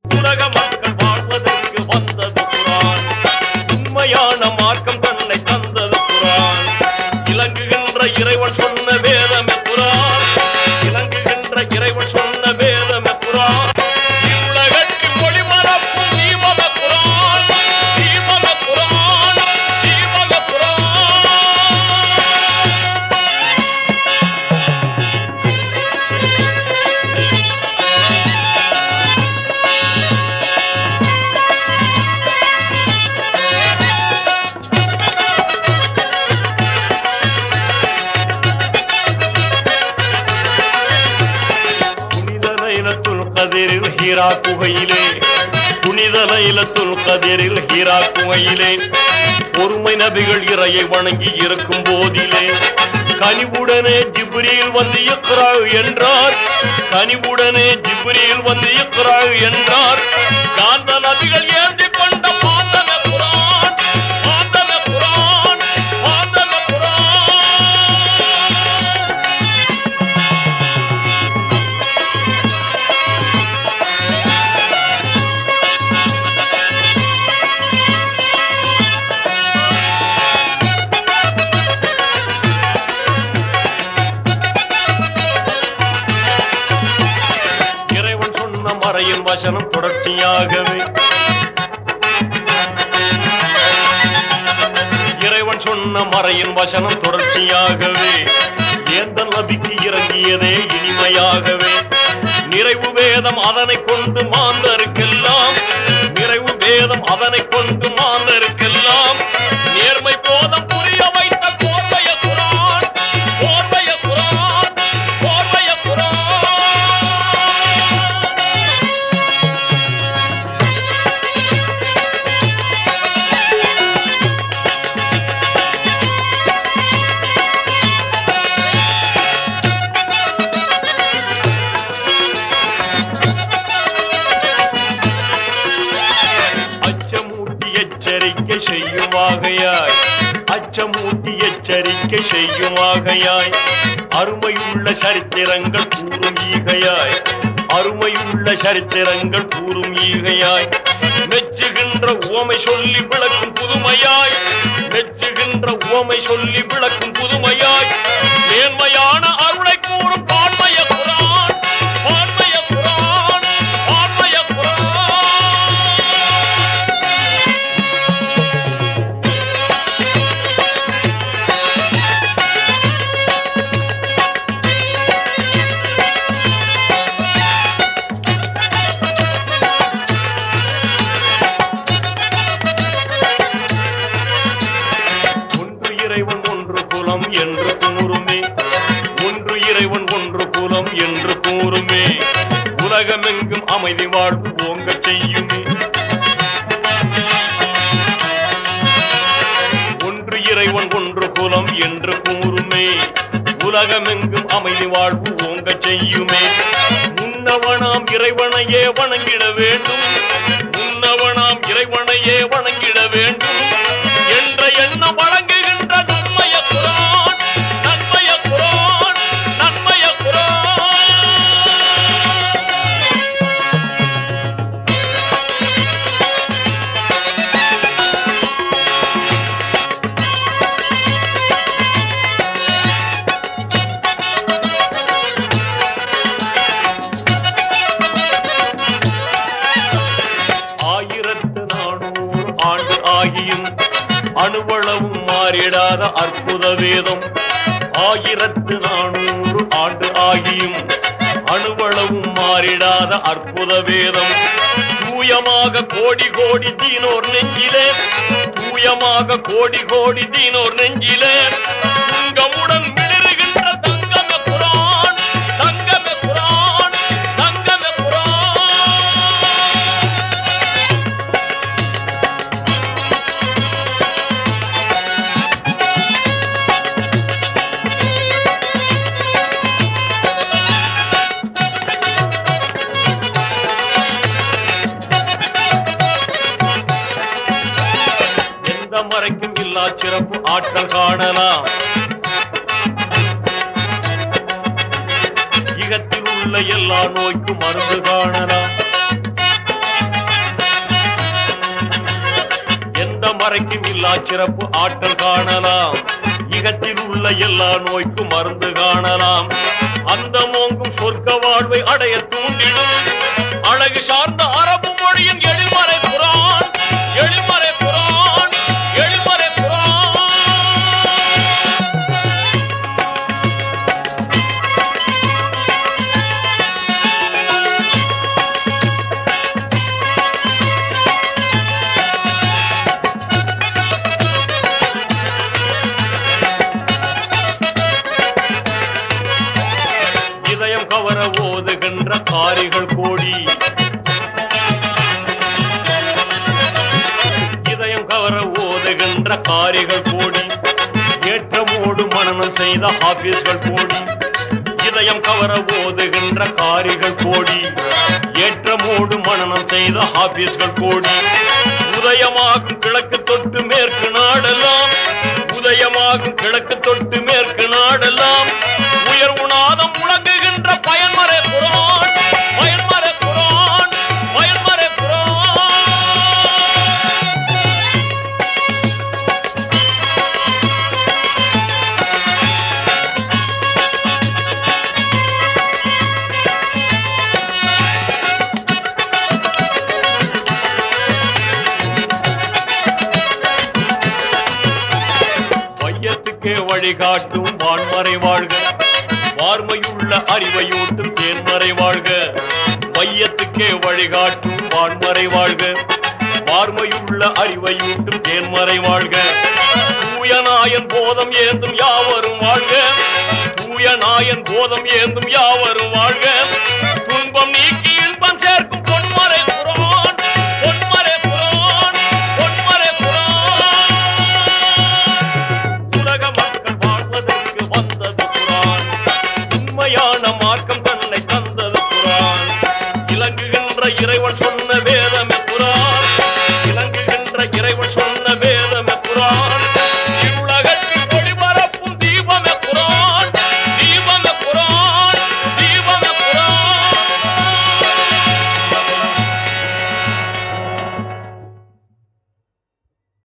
உலக மக்கள் வாழ்வதற்கு வந்தது குரான். உண்மையான மார்க்கம் தன்னை தந்தது குரான். இலங்குகின்ற இறைவன் சொன்ன வேதமே குரான். இலங்குகின்ற இறைவன் சொன்ன வேதமே குரான். இவ்வுலகத்தில் ஒளிபரப்பும் தீபக குரான். தீபக குரான். தீபக குரான். ஹீரா குகையிலே புனித லைலத்துல் கதிரில் ஹீரா குகையிலே பொறுமை நபிகள் இறையை வணங்கி இருக்கும் போதிலே கனிவுடனே ஜிப்ரீல் வந்து இக்ரா என்றார். கனிவுடனே ஜிப்ரீல் வந்து இக்ரா என்றார். காந்த நபிகள் ஏந்தி கொண்ட பாந்தன குரான். பாந்தன குரான். பாந்தன குரான். மறையின் வசனம் தொடர்ச்சியாகவே இறைவன் சொன்ன மறையின் வசனம் தொடர்ச்சியாகவே ஏந்த நபிக்கு இறங்கியதே இனிமையாகவே. நிறைவு வேதம் அதனை கொண்டு மாந்தருக்கெல்லாம். நிறைவு வேதம் அதனை கொண்டு மாந்தருக்கெல்லாம் நேர்மை போதம் புரிய வைத்த கோர்வைய குரான். கோர்வைய குரான். கோர்வைய குரான். செய்யுமாகையாய் அச்சமூட்டி எச்சரிக்கை செய்யுமாகையாய் அருமையுள்ள சரித்திரங்கள் கூறும் ஈகையாய். அருமையுள்ள சரித்திரங்கள் கூறும் ஈகையாய் மெச்சுகின்ற உவமை சொல்லி விளக்கும் புதுமையாய். மெச்சுகின்ற உவமை சொல்லி விளக்கும் புதுமையாய் மேன்மையான அருளை கூறும் பான்மைய குரான். பான்மைய குரான். பான்மைய குரான். என்று கூறுமே. ஒன்று இறைவன் ஒன்று குலம் என்று கூறுமே. உலகமெங்கும் அமைதி வாழ்வு ஓங்க செய்யுமே. ஒன்று இறைவன் ஒன்று குலம் என்று கூறுமே. உலகமெங்கும் அமைதி வாழ்வு ஓங்க செய்யுமே. முன்னவனாம் இறைவனையே வணங்கிட வேண்டும். முன்னவனாம் இறைவனையே வணங்கிட வேண்டும் என்ற எண்ணம் வழங்குகின்ற நன்மைய குரான். நன்மைய குரான். நன்மைய குரான். அணுவளவும் மாறிடாத அற்புத வேதம். 1400 ஆண்டு ஆகியும் அணுவளவும் மாறிடாத அற்புத வேதம். தூயமாக கோடி கோடி தீனோர் நெஞ்சிலே. தூயமாக கோடி கோடி தீனோர் நெஞ்சிலே துங்கமுடன் மிளிருகின்ற தங்கமே குரான். தங்கமே குரான். தங்கமே குரான். மறைக்கும் இல்லா சிறப்பு ஆற்றல் காணலாம். இகத்தில் உள்ள எல்லா நோய்க்கும் மருந்து காணலாம். இதுவரைக்கும் இல்லா சிறப்பு ஆற்றல் காணலாம். இகத்தில் உள்ள எல்லா நோய்க்கும் மருந்து காணலாம். அந்த மோங்கும் சொர்க்க வாழ்வை அடைய தூண்டிடும் அழகு சார்ந்த அரபு மொழியின் எழில்மறை குரான், எழில்மறை குரான், எழில்மறை குரான். இதயம் கவர ஓதுகின்ற காரிகள் கோடி, இதயம் கவர ஓதுகின்ற காரிகள் கோடி, ஏற்றமோடு மனனம் செய்த ஆபீஸ்கள் கோடி. இதயம் கவர ஓதுகின்ற காரிகள் கோடி, ஏற்றமோடு மனனம் செய்த ஆபீஸ்கள் கோடி. உதயமாகும் கிழக்கு தொட்டு மேற்கு நாடெல்லாம், உதயமாகும் கிழக்கு தொட்டு மேற்கு நாடெல்லாம் உயர்வு நாதம் முழங்குகின்ற பயன்மறை குரான், பயன்மறை குரான், பயன்மறை குரான். வையத்துக்கே வழிகாட்டும் வான்மறை வாழ்க, வார்மையுள்ள அறிவையூட்டும் தேன்மறை வாழ்க. வையத்துக்கே வழிகாட்டும் வான்மறை வாழ்க, வார்மையுள்ள அறிவையூட்டும் தேன்மறை வாழ்க. தூயநாயன் போதம் ஏந்தும் யாவரும் வாழ்க, தூயநாயன் போதம் ஏந்தும் யாவரும் வாழ்க. துன்பம் நீக்கி